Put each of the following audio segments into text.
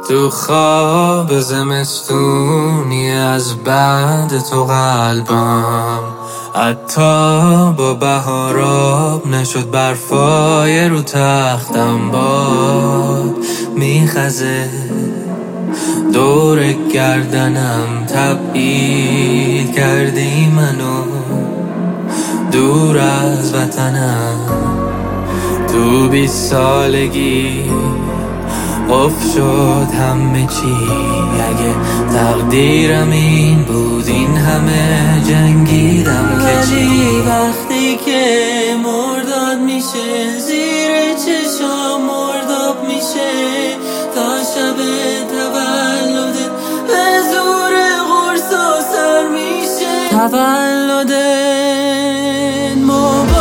تو خواب زمستونی از بعد تو قلبم حتی با بهاراب نشد برفای رو تختم باد میخزه دور گردنم تبعیل کردی منو دور از وطنم تو 20 سالگی قفل شد همه چی اگه تقدیرم این بود این همه جنگیدم که چی وقتی که مرداد میشه زیر چشام مرداب میشه تا شب تولدت به زور قرص و سر میشه تولدت مبارک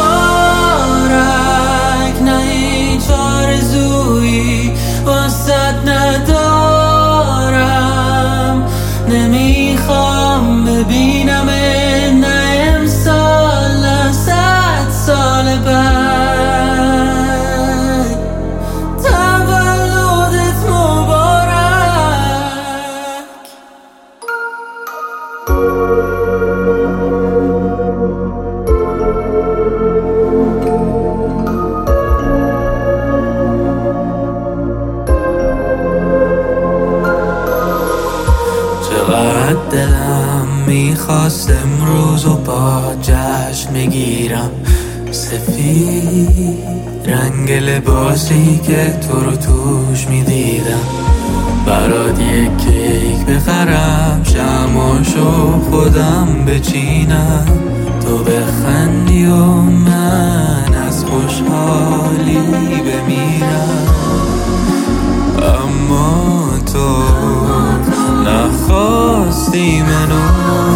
نه هیچ آرزویی واسط ندارم نمیخوام ببینم نه امسال نه 100 سال بعد تولدت مبارک چقدر دلم میخواست امروز و با جشن میگیرم سفید رنگ لباسی که تو رو توش میدیدم برات یک کیک بخرم شماشو خودم بچینم تو بخندی و من از خوشحالی بمیرم اما تو نخواستی منو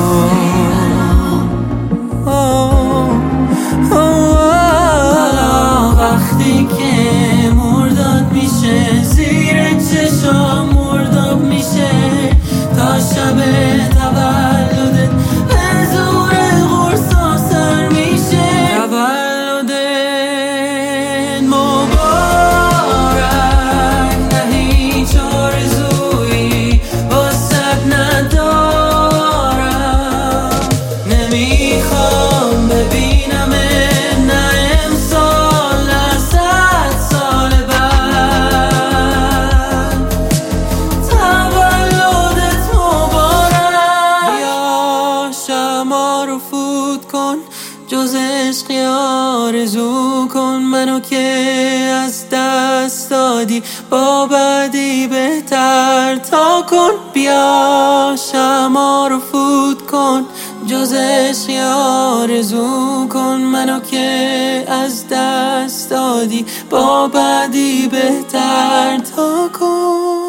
حالا وقتی که مرداد میشه زیر چشام مرداب میشه تا شب تولدت به زور قرص و سر میشه تولدت مبارک نه هیچ آرزویی واسط ندارم نمیخوام ببینم نه امسال نه 100 سال بعد تولدت مبارک یا شمع رو فوت کن جز عشقی آرزو کن منو که از دست دادی با بعدی بهتر تا کن بیا شمع رو فوت کن جز عشقی آرزو کن منو که از دست دادی با بعدی بهتر تا کن